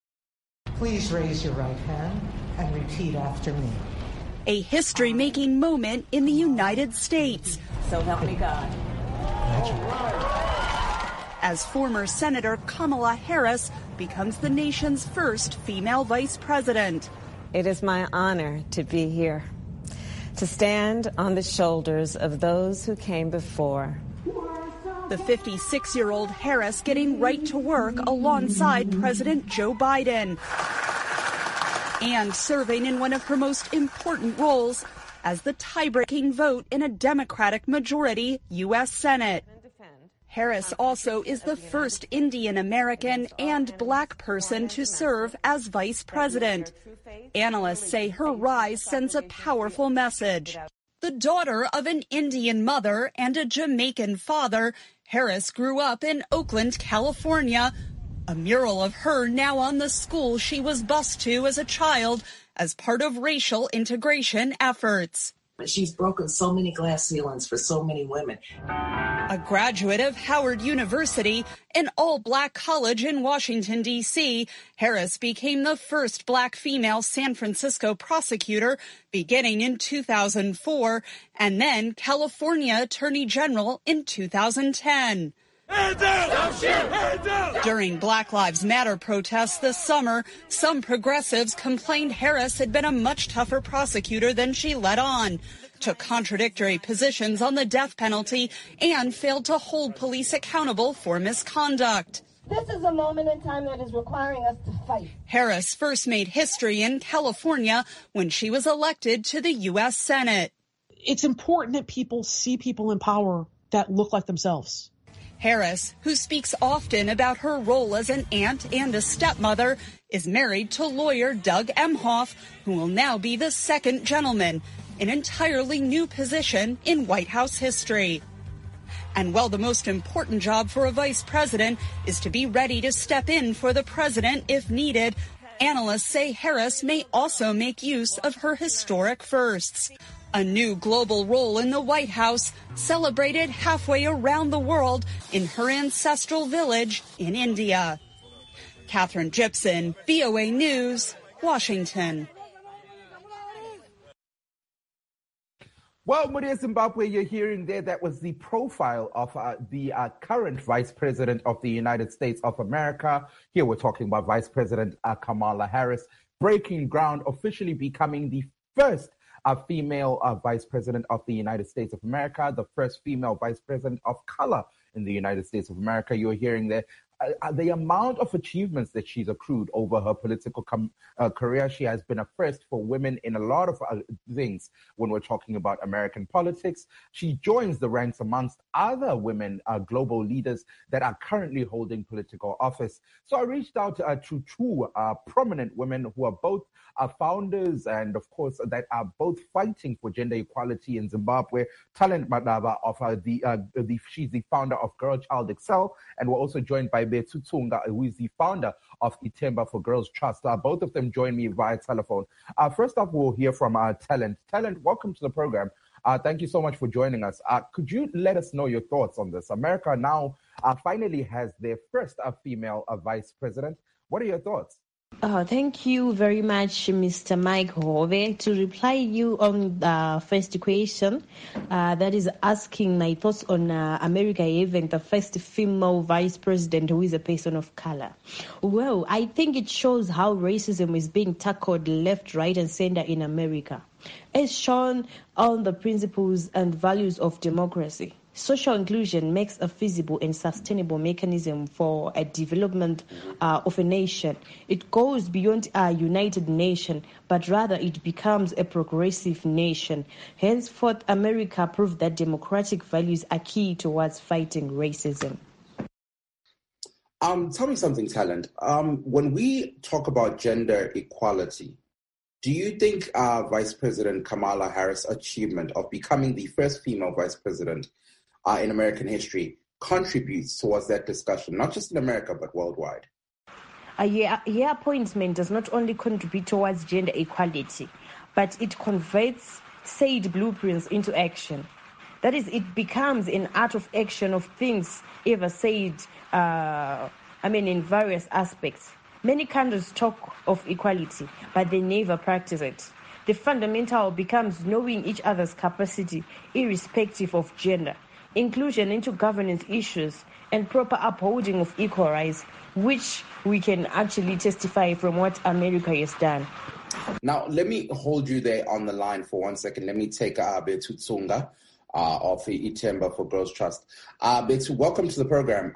Please raise your right hand and repeat after me. A history-making moment in the United States. So help me God. As former Senator Kamala Harris becomes the nation's first female vice president. It is my honor to be here, to stand on the shoulders of those who came before. The 56-year-old Harris getting right to work alongside President Joe Biden and serving in one of her most important roles as the tie-breaking vote in a Democratic majority U.S. Senate. Harris also is the first Indian American and Black person to serve as vice president. Analysts say her rise sends a powerful message. The daughter of an Indian mother and a Jamaican father, Harris grew up in Oakland, California. A mural of her now on the school she was bused to as a child as part of racial integration efforts. She's broken so many glass ceilings for so many women. A graduate of Howard University, an all-black college in Washington, D.C., Harris became the first black female San Francisco prosecutor beginning in 2004, and then California Attorney General in 2010. Hands up! During Black Lives Matter protests this summer, some progressives complained Harris had been a much tougher prosecutor than she let on, took contradictory positions on the death penalty, and failed to hold police accountable for misconduct. This is a moment in time that is requiring us to fight. Harris first made history in California when she was elected to the U.S. Senate. It's important that people see people in power that look like themselves. Harris, who speaks often about her role as an aunt and a stepmother, is married to lawyer Doug Emhoff, who will now be the second gentleman, an entirely new position in White House history. And while the most important job for a vice president is to be ready to step in for the president if needed, analysts say Harris may also make use of her historic firsts. A new global role in the White House, celebrated halfway around the world in her ancestral village in India. Catherine Gibson, VOA News, Washington. Well, Muria Zimbabwe, you're hearing there, that was the profile of the current Vice President of the United States of America. Here we're talking about Vice President Kamala Harris, breaking ground, officially becoming the first female Vice President of the United States of America, the first female Vice President of color in the United States of America. You're hearing there the amount of achievements that she's accrued over her political career. She has been a first for women in a lot of things when we're talking about American politics. She joins the ranks amongst other women, global leaders that are currently holding political office. So I reached out to two prominent women who are both founders and, of course, that are both fighting for gender equality in Zimbabwe. Talent Madaba, she's the founder of Girl Child Excel, and we're also joined by Bethu Tsunga, who is the founder of Itemba for Girls Trust. Both of them join me via telephone. First up, we'll hear from Talent. Talent, welcome to the program. Thank you so much for joining us. Could you let us know your thoughts on this? America now finally has their first female vice president. What are your thoughts? Thank you very much, Mr. Mike Hove. To reply you on the first question, that is asking my thoughts on America having the first female vice president who is a person of color. Well, I think it shows how racism is being tackled left, right, and center in America, as shown on the principles and values of democracy. Social inclusion makes a feasible and sustainable mechanism for a development of a nation. It goes beyond a united nation, but rather it becomes a progressive nation. Henceforth, America proved that democratic values are key towards fighting racism. Tell me something, Talent. When we talk about gender equality, do you think Vice President Kamala Harris' achievement of becoming the first female vice president in American history contributes towards that discussion, not just in America, but worldwide? Her appointment does not only contribute towards gender equality, but it converts said blueprints into action. That is, it becomes an art of action of things ever said, in various aspects. Many countries talk of equality, but they never practice it. The fundamental becomes knowing each other's capacity, irrespective of gender, inclusion into governance issues, and proper upholding of equal rights, which we can actually testify from what America has done. Now, let me hold you there on the line for 1 second. Let me take Bethu Tsunga of Itemba for Girls Trust. Bethu, welcome to the program.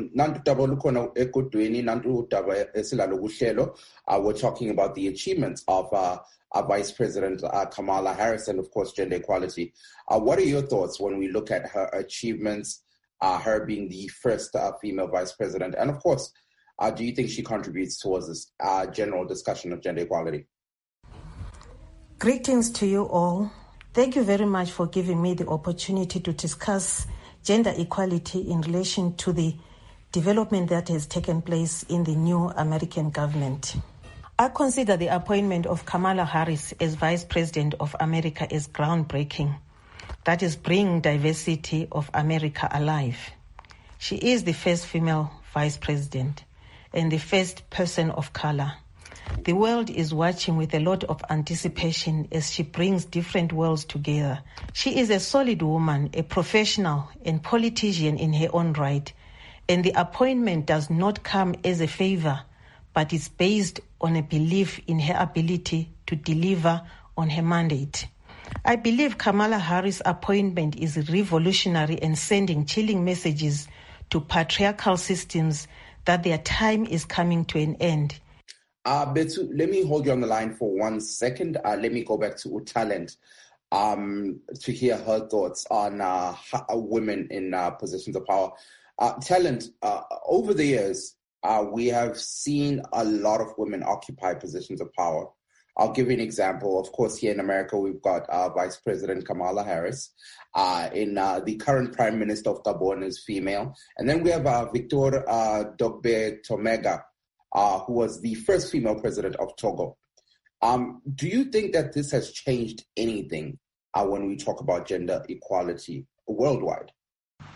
We're talking about the achievements of Vice President Kamala Harris and, of course, gender equality. What are your thoughts when we look at her achievements, her being the first female vice president? And, of course, do you think she contributes towards this general discussion of gender equality? Greetings to you all. Thank you very much for giving me the opportunity to discuss gender equality in relation to the development that has taken place in the new American government. I consider the appointment of Kamala Harris as Vice President of America as groundbreaking. That is bringing diversity of America alive. She is the first female Vice President and the first person of color. The world is watching with a lot of anticipation as she brings different worlds together. She is a solid woman, a professional and politician in her own right, and the appointment does not come as a favor, but is based on a belief in her ability to deliver on her mandate. I believe Kamala Harris' appointment is revolutionary and sending chilling messages to patriarchal systems that their time is coming to an end. Bethu, let me hold you on the line for 1 second. Let me go back to Talent to hear her thoughts on women in positions of power. Talent, over the years, we have seen a lot of women occupy positions of power. I'll give you an example. Of course, here in America, we've got Vice President Kamala Harris. The current Prime Minister of Gabon is female. And then we have Victor Dogbe Tomega, who was the first female president of Togo. Do you think that this has changed anything when we talk about gender equality worldwide?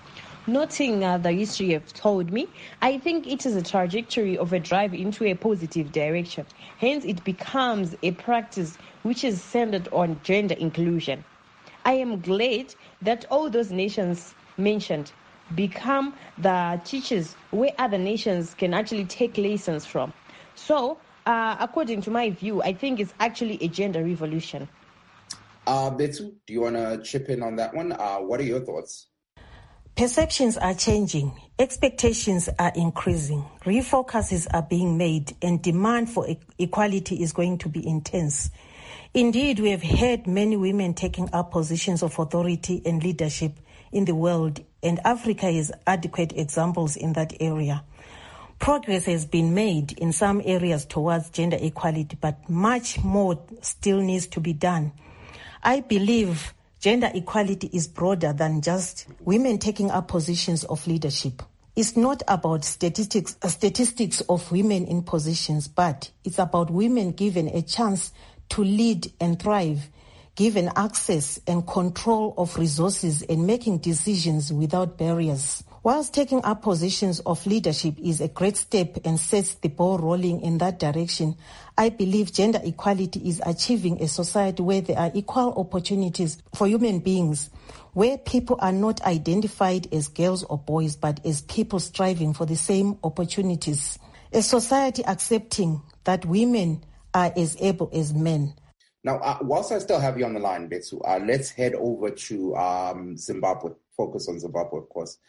Noting the history have told me, I think it is a trajectory of a drive into a positive direction. Hence, it becomes a practice which is centered on gender inclusion. I am glad that all those nations mentioned become the teachers where other nations can actually take lessons from. So, according to my view, I think it's actually a gender revolution. Betsu, do you want to chip in on that one? What are your thoughts? Perceptions are changing, expectations are increasing, refocuses are being made, and demand for equality is going to be intense. Indeed, we have had many women taking up positions of authority and leadership in the world, and Africa has adequate examples in that area. Progress has been made in some areas towards gender equality, but much more still needs to be done. I believe gender equality is broader than just women taking up positions of leadership. It's not about statistics of women in positions, but it's about women given a chance to lead and thrive, given access and control of resources and making decisions without barriers. Whilst taking up positions of leadership is a great step and sets the ball rolling in that direction, I believe gender equality is achieving a society where there are equal opportunities for human beings, where people are not identified as girls or boys, but as people striving for the same opportunities. A society accepting that women are as able as men. Now, whilst I still have you on the line, Betsu, let's head over to Zimbabwe, focus on Zimbabwe, of course.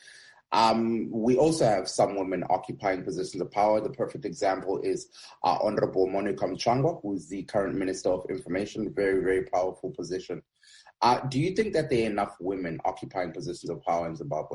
We also have some women occupying positions of power. The perfect example is Honorable Monica Mchangwa, who is the current Minister of Information, very, very powerful position. Do you think that there are enough women occupying positions of power in Zimbabwe?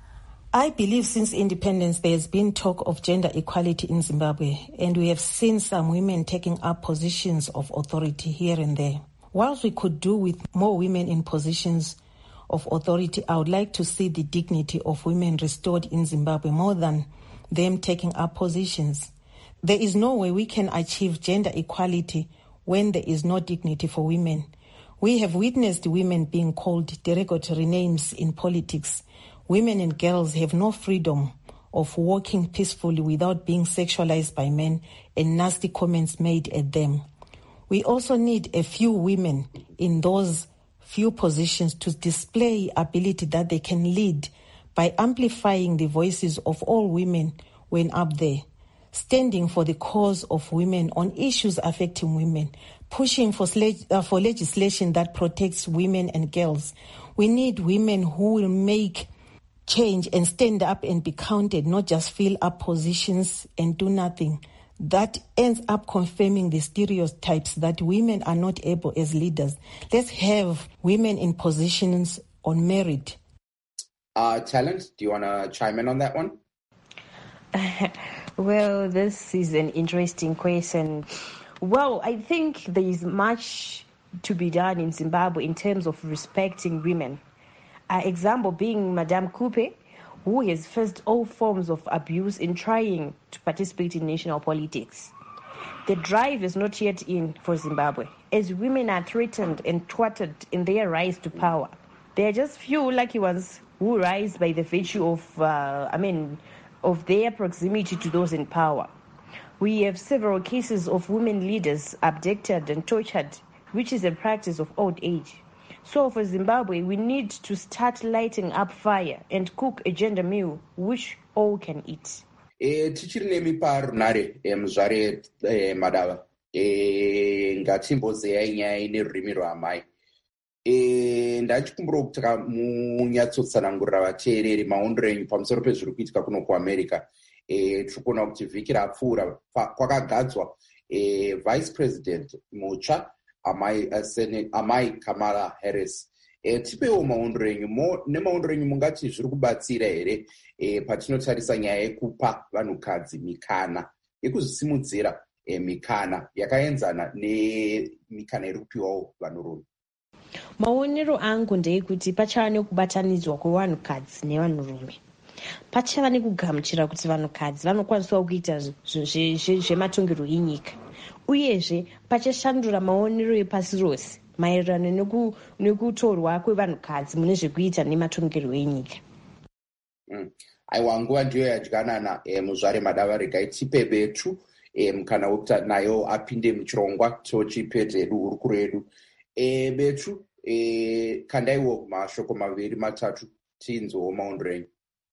I believe since independence there has been talk of gender equality in Zimbabwe, and we have seen some women taking up positions of authority here and there. Whilst we could do with more women in positions of authority, I would like to see the dignity of women restored in Zimbabwe more than them taking up positions. There is no way we can achieve gender equality when there is no dignity for women. We have witnessed women being called derogatory names in politics. Women and girls have no freedom of walking peacefully without being sexualized by men and nasty comments made at them. We also need a few women in those few positions to display ability that they can lead by amplifying the voices of all women when up there, standing for the cause of women on issues affecting women, pushing for legislation that protects women and girls. We need women who will make change and stand up and be counted, not just fill up positions and do nothing. That ends up confirming the stereotypes that women are not able as leaders. Let's have women in positions on merit. Talent, do you want to chime in on that one? Well, this is an interesting question. Well, I think there is much to be done in Zimbabwe in terms of respecting women. Example being Madame Coupe, who has faced all forms of abuse in trying to participate in national politics. The drive is not yet in for Zimbabwe, as women are threatened and thwarted in their rise to power. There are just few lucky ones who rise by the virtue of their proximity to those in power. We have several cases of women leaders abducted and tortured, which is a practice of old age. So for Zimbabwe, we need to start lighting up fire and cook a gender meal which all can eat. Tichiri nemiparunare muzvare madava ngatimbozeyai nyaya nerurimi rwamai. Ndachikumbura kuti munyatsotsanangurira vateereri maondero enyu pamusoro pezviri kuitika kuno kuamerica. Tikuona kuti vhiki rapfuura kwakagadzwa vice president mutsva amai Kamala Harris. Tipewo maondero enyu nemaondero enyu mungati zviri kubatsira here patinotarisa nyaya yekupa vanhukadzi mikana yekuzvisimudzira mikana yakaenzana nemikana iri kupiwawo vanhurume. Maonero angu ndeyekuti pachava nekubatanidzwa kwevanhukadzi nevanhurume. Pachava nekugamuchira kuti vanhukadzi vanokwanisawo kuita zvematongerwo enyika. Uyezve pachashandura maonero epasi rose maererano nekutorwa kwevanhukadzi mune zvekuita nematongerwo enyika. aiwa nguva ndiyo yadyanana muzvare madava regai tipe betu kana wekuti nayo apinde muchirongwa tochipedze hurukuro yedu. Betu kandaiwo mashoko maviri matatu tinzwewo maondero enyu.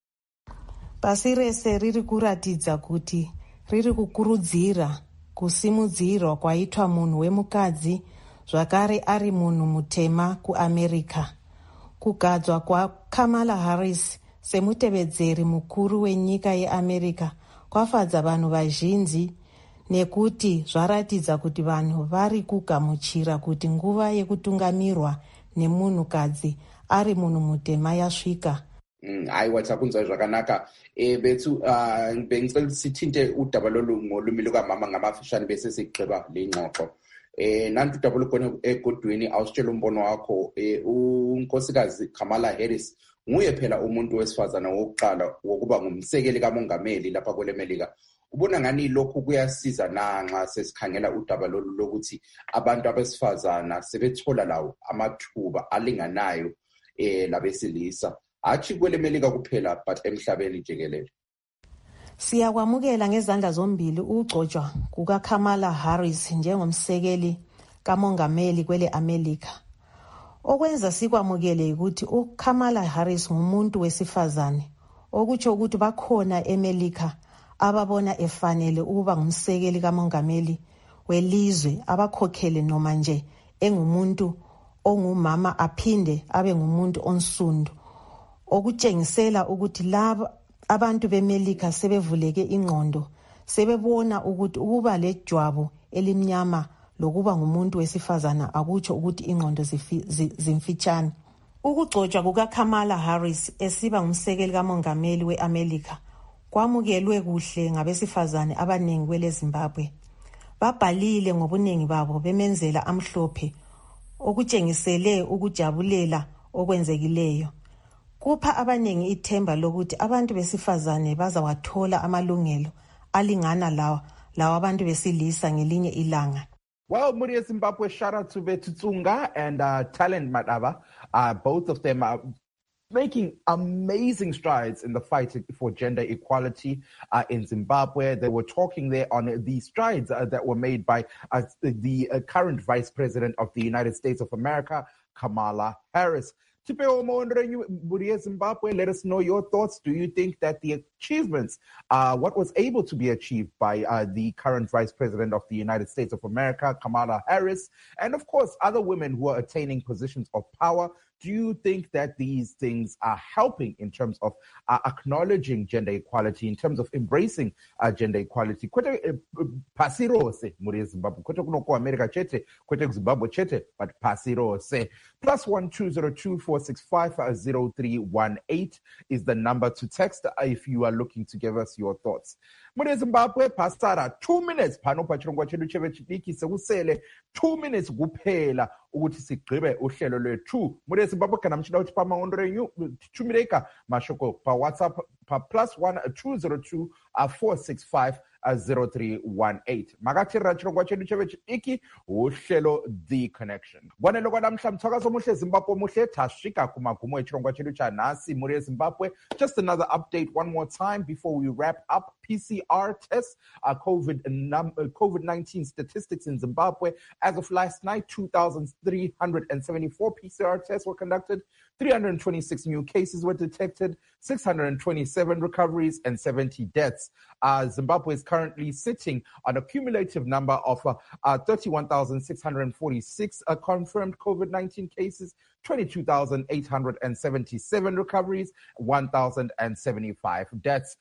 Pasi rese riri kuratidza kuti riri kukurudzira kusimudzirwa kwaitwa munhu wemukadzi zvakare ari munhu mutema kuAmerica. Kugadzwa kwaKamala Harris semutevedzeri mukuru wenyika yeAmerica kwafadza vanhu vazhinji nekuti zvaratidza kuti vanhu vari kugamuchira kuti nguva yekutungamirwa nemunhukadzi ari munhu mutema yasvika. Aiwa takunzwa zvakanaka. Bethu bengicela sithinte udaba lolu ngolumi lukamama ngamafishane bese sigqiba le ngxoxo. Nanti udaba lukhona egodweni awusitshela umbono wakho. Unkosikazi Kamala Harris nguye phela umuntu wesifazana wokuqala wokuba ngumsekeli kamongameli lapha kwele Melika. Ubona ngani lokhu kuyasiza na nxa sesikhangela udaba lolu lokuthi abantu abesifazana sebethola lawo amathuba alinganayo labesilisa. Achi kwele Melika kuphela but emhlabeni jikelele. Siyakwamukela ngezandla zombili ukugcotshwa kukaKamala Harris njengomsekeli kamongameli kwele America. Okwenza sikwamukele ukuthi uKamala Harris ngumuntu wesifazane, okutsho ukuthi bakhona eMelika ababona efanele ukuba ngumsekeli kamongameli welizwe, abakhokhele noma nje engumuntu ongumama aphinde abe ngumuntu onsundu, okutshengisela ukuthi laba abantu beMelika sebevuleke ingqondo, sebebona ukuthi ukuba lejwabu elimnyama lokuba ngumuntu wesifazana akutsho ukuthi ingqondo zimfitshane. Ukugcotshwa kukaKamala Harris esiba ngumsekeli kamongameli weAmerica kwamukelwe kuhle ngabesifazane abaningi kwele Zimbabwe. Babhalile ngobuningi babo bemenzela amhlophe, okutshengisele ukujabulela okwenzekileyo. Kupha abaningi ithemba lokuthi abantu besifazane bazawathola amalungelo alingana lawa abantu besilisa ngelinye ilanga. Well, Muria Zimbabwe, shout out to Bethu Tsunga and Talent Madaba. Both of them are making amazing strides in the fight for gender equality in Zimbabwe. They were talking there on the strides that were made by the current Vice President of the United States of America, Kamala Harris. Zimbabwe, let us know your thoughts. Do you think that the achievements, what was able to be achieved by the current Vice President of the United States of America, Kamala Harris, and of course other women who are attaining positions of power, do you think that these things are helping in terms of acknowledging gender equality, in terms of embracing gender equality? Pasirose, Muria Zimbabwe, America chete, Zimbabwe chete, but pasirose. +1 202 465 0318 is the number to text if you are looking to give us your thoughts. Muria Zimbabwe, Pasara, 2 minutes. Pano pachirongwa chedu chevechidiki sekusele 2 minutes kuphela ukuthi sigqibe uhlelo lwethu. Muria Zimbabwe kana mchida uthi pa maondro enyu tumireka mashoko pa WhatsApp pa +1 202 465 0318. Makatira chirongwa chedu chevechidiki uhlelo The Connection. Gwanelo kwa namhla mthakazo muhle Zimbabwe muhle tashika kumagumo echirongwa chedu cha nasi Muria Zimbabwe. Just another update one more time before we wrap up. PCR tests, COVID-19 statistics in Zimbabwe. As of last night, 2,374 PCR tests were conducted, 326 new cases were detected, 627 recoveries, and 70 deaths. Zimbabwe is currently sitting on a cumulative number of 31,646 confirmed COVID-19 cases, 22,877 recoveries, 1,075 deaths.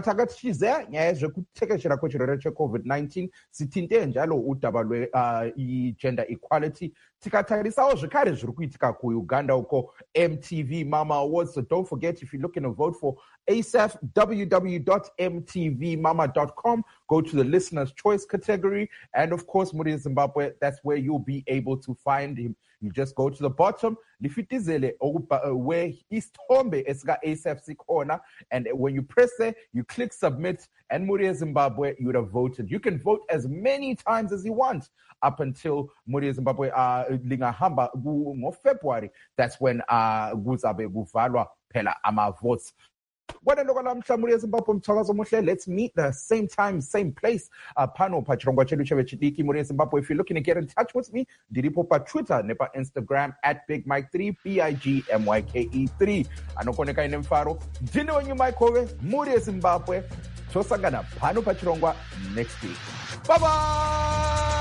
COVID-19 sithinte njalo udaba lwe gender equality. Tikatarisawo zvekare zviri kuitika kuUganda uko MTV Mama Awards. So don't forget, if you're looking to vote for ASAF, www.mtvmama.com. Go to the listener's choice category. And of course, Muria Zimbabwe, that's where you'll be able to find him. You just go to the bottom, lifitizele where isithombe esika ASAF corner, and when you press there, you click submit, and Muria Zimbabwe, you would have voted. You can vote as many times as you want up until Muria Zimbabwe lingahamba ngo February. That's when guzabe guvalwa phela ama votes. Let's meet the same time, same place. Pano pachirongwa chedu cheve chidiki muri Zimbabwe. If you're looking to get in touch with me, diripo pa Twitter, nepa Instagram @BigMike3, BIGMYKE3. Anokoneka ine mfaro. Dine wenyu Mike Hove, muri Zimbabwe. Tosangana pano pachirongwa next week. Bye bye.